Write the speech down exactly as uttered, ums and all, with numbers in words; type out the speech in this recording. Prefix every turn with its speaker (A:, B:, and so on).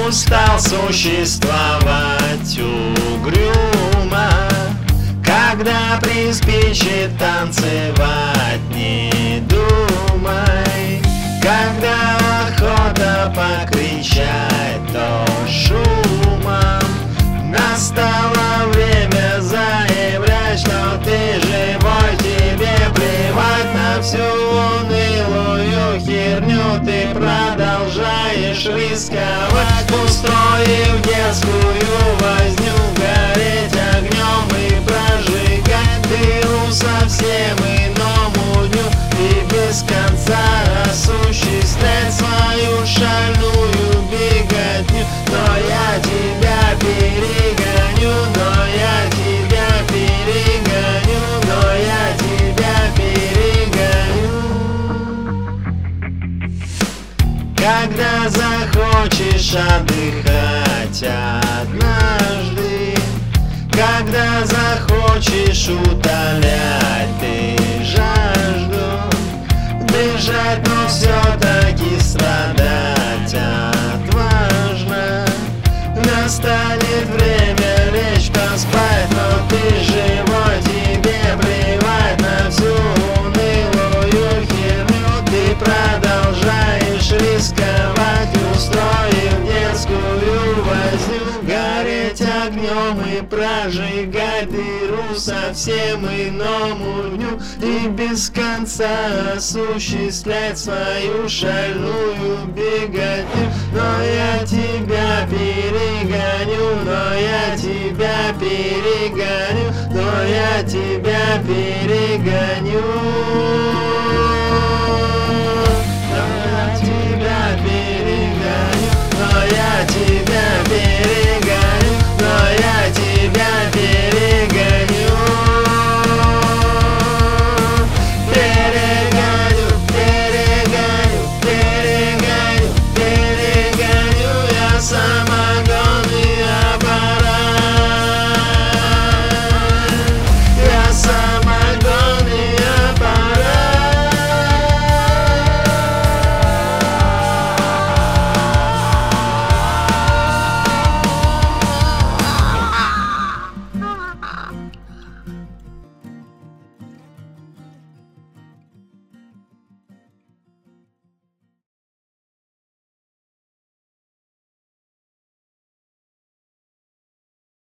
A: устал существовать угрюмо. Когда приспичит танцевать, не думай. Когда охота покричать, то шумом. Настало время заявлять, что ты живой, тебе плевать на всю унылую херню. Ты продолжаешь рисковать, устроив детскую возню, гореть огнем и прожигать дыру совсем иному дню и без конца осуществлять свою шальную беготню. Но я тебя перегоню, но я тебя перегоню, но я тебя перегоню. Когда захочешь отдыхать однажды, когда захочешь утолять ты жажду, дышать, но все-таки страдать отважно. Настанет время лечь поспать, но ты живой, тебе плевать на всю унылую херню. Ты продолжаешь рисковать, устроив детскую возню, гореть огнем и прожигать дыру совсем иному дню и без конца осуществлять свою шальную беготню. Но я тебя перегоню, но я тебя перегоню, но я тебя перегоню.